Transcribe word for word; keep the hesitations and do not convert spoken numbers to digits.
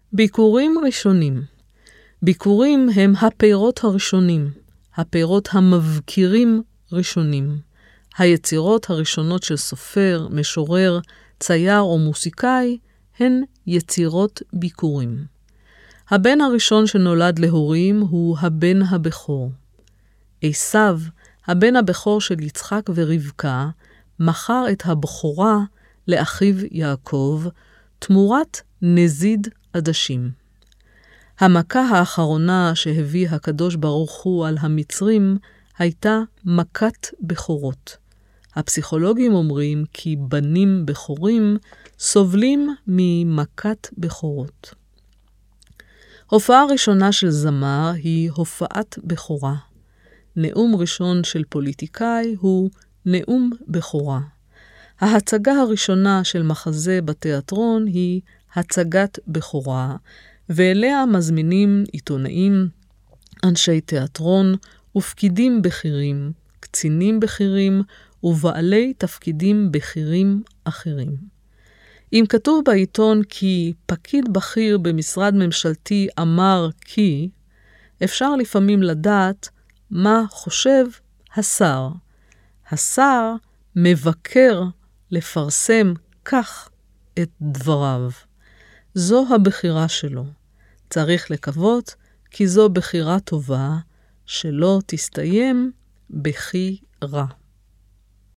ביקורים ראשונים. ביקורים הם הפירות הראשונים, הפירות המבקירים ראשונים. היצירות הראשונות של סופר, משורר, צייר או מוסיקאי הן יצירות ביקורים. הבן הראשון שנולד להורים הוא הבן הבכור. עשיו, הבן הבכור של יצחק ורבקה, מכר את הבכורה לאחיו יעקב, תמורת נזיד עדשים. המכה האחרונה שהביא הקדוש ברוך הוא על המצרים הייתה מכת בכורות. הפסיכולוגים אומרים כי בנים בכורים סובלים ממכת בכורות. הופעה ראשונה של זמר היא הופעת בכורה. נאום ראשון של פוליטיקאי הוא נאום בכורה. ההצגה הראשונה של מחזה בתיאטרון היא הצגת בכורה, ואליה מזמינים עיתונאים, אנשי תיאטרון ופקידים בכירים, קצינים בכירים ובעלי תפקידים בכירים אחרים. אם כתוב בעיתון כי פקיד בכיר במשרד ממשלתי אמר כי, אפשר לפעמים לדעת מה חושב השר. השר מבקר לפרסם כך את דבריו. זו הבחירה שלו. צריך לקוות כי זו בחירה טובה שלא תסתיים בכי רע.